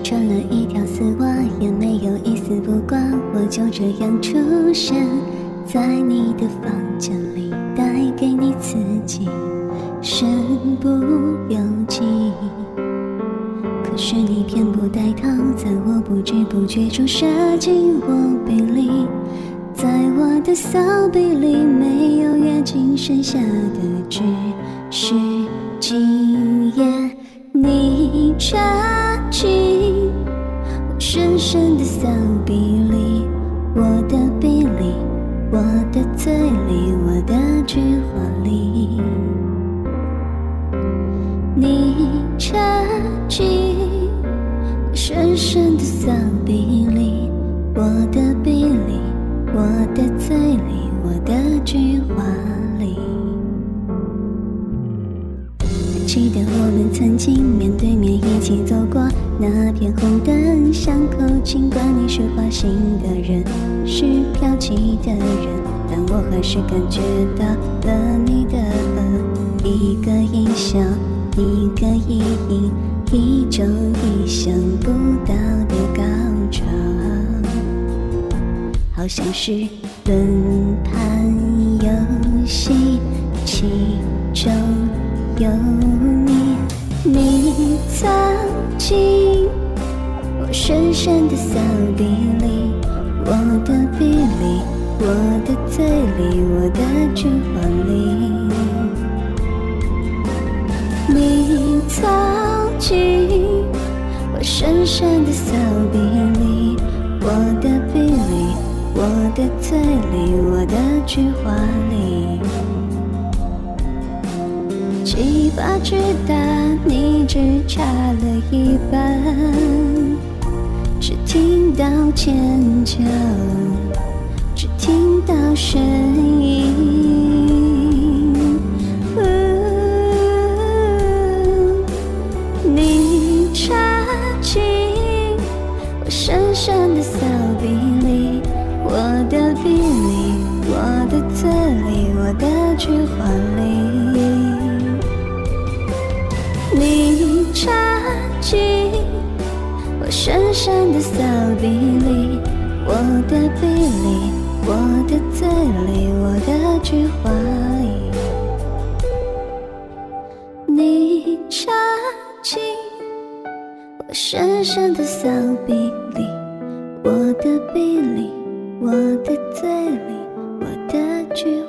成了一条丝袜，也没有一丝不挂。我就这样出现在你的房间里，带给你刺激，身不由己。可是你偏不带套，在我不知不觉中射进我杯里，在我的骚逼里没有月经，剩下的只是精液。你插进我深深的骚逼里，我的鼻里，我的嘴里，我的菊花里。你插进我深深的骚逼里，我的鼻里，我的嘴里，我的菊花里。记得我们曾经面对面一起走过那片红灯巷口，尽管你是花心的人，是飘起的人，但我还是感觉到了你的一个音效，一个意淫，一种意想不到的高潮，好像是轮盘游戏，其中有你。你藏进我深深的骚逼里，我的鼻里，我的嘴里，我的菊花里。你藏进我深深的骚逼里，我的鼻里，我的嘴里，我的菊花里。鸡巴只大，你只插了一半，只听到尖叫，只听到声音。你插进我深深的骚逼里，我的鼻里，我的嘴里，我的菊花里。你插进我深深的骚逼里，我的鼻里，我的嘴里，我的菊花里。你插进我深深的骚逼里，我的鼻里，我的嘴里，我的菊花里。